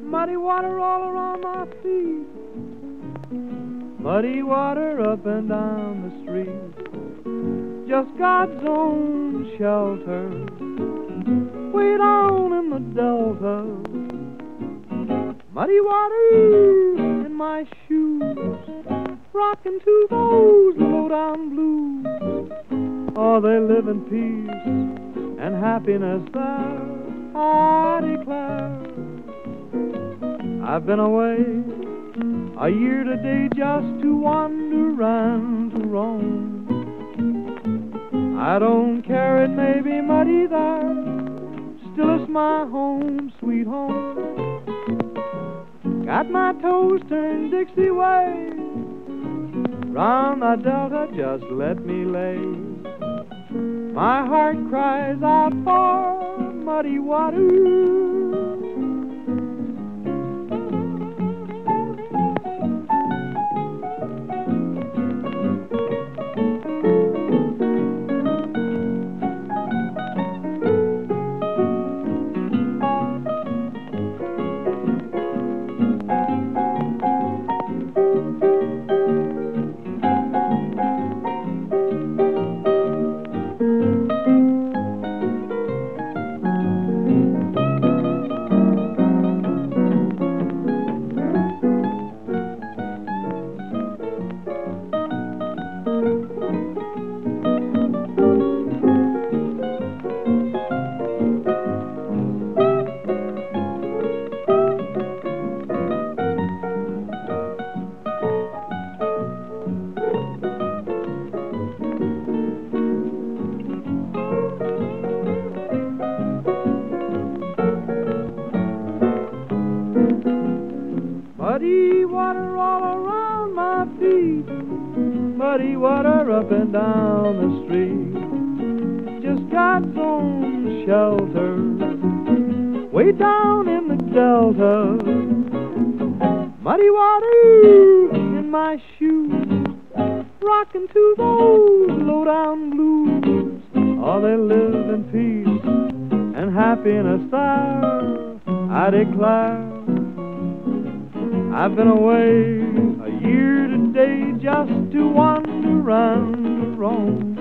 Muddy water all around my feet, muddy water up and down the street. Just God's own shelter, way down in the delta. Muddy water in my shoes, rocking to those low-down blues. Oh, they live in peace and happiness there, I declare. I've been away a year today just to wander and to roam. I don't care, it may be muddy there, still it's my home, sweet home. Got my toes turned Dixie way, round the delta just let me lay. My heart cries out for muddy water. Muddy water all around my feet, muddy water up and down the street. Just God's own shelter, way down in the delta. Muddy water in my shoes, rocking to those low-down blues. Oh, they live in peace and happiness there, I declare. I've been away a year today just to wander and roam.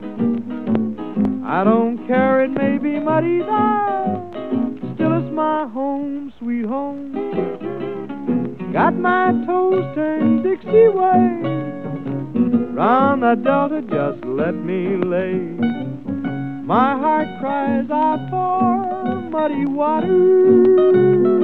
I don't care, it may be muddy there, still it's my home, sweet home. Got my toes turned Dixie way, round the delta just let me lay. My heart cries out for muddy water.